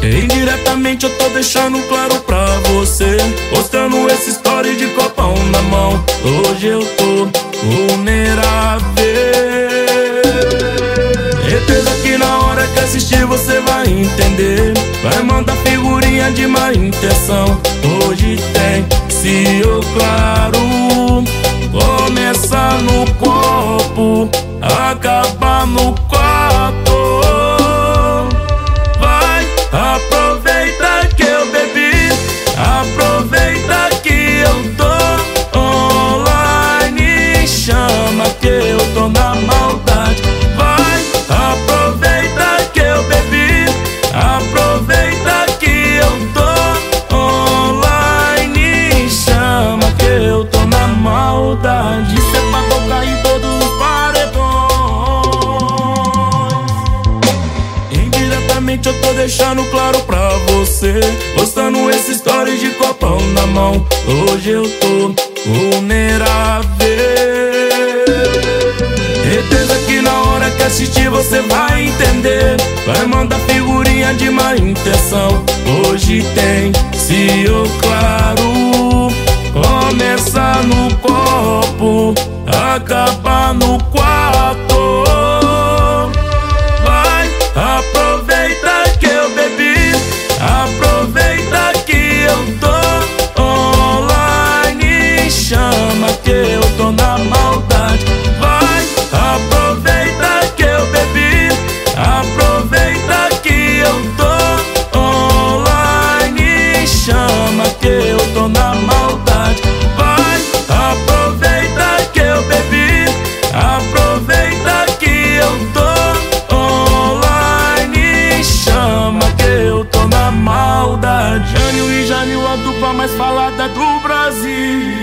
Indiretamente eu tô deixando claro pra você, postando essa história de copão na mão. Hoje eu tô vulnerável. Certeza que na hora que assistir você vai entender. Vai mandar figurinha de má intenção. Hoje tem CEO claro. Começa no copo, acaba no quarto. Vai, aproveita que eu bebi, aproveita que eu tô online. Chama que eu tô na maldade. Vai, aproveita que eu bebi, aproveita que eu tô online. Chama que eu tô na maldade. Isso é pra tocar em todos os paredões. Indiretamente eu tô deixando claro pra você, postando essa história de copão na mão. Hoje eu tô vulnerável. Certeza que na hora que assistir você vai entender. Vai mandar figurinha de má intenção. Hoje tem CEO claro. Começa no copo, acaba no quarto. Vai, aproveita que eu bebi, aproveita que eu tô online. Chama que eu tô na maldade. Vai, aproveita que eu bebi, aproveita que eu tô online. Chama que eu tô na maldade. Vai, aproveita que eu bebi, aproveita que eu tô online. Chama que eu tô na maldade. Jânio e Jânio, a dupla mais falada do Brasil.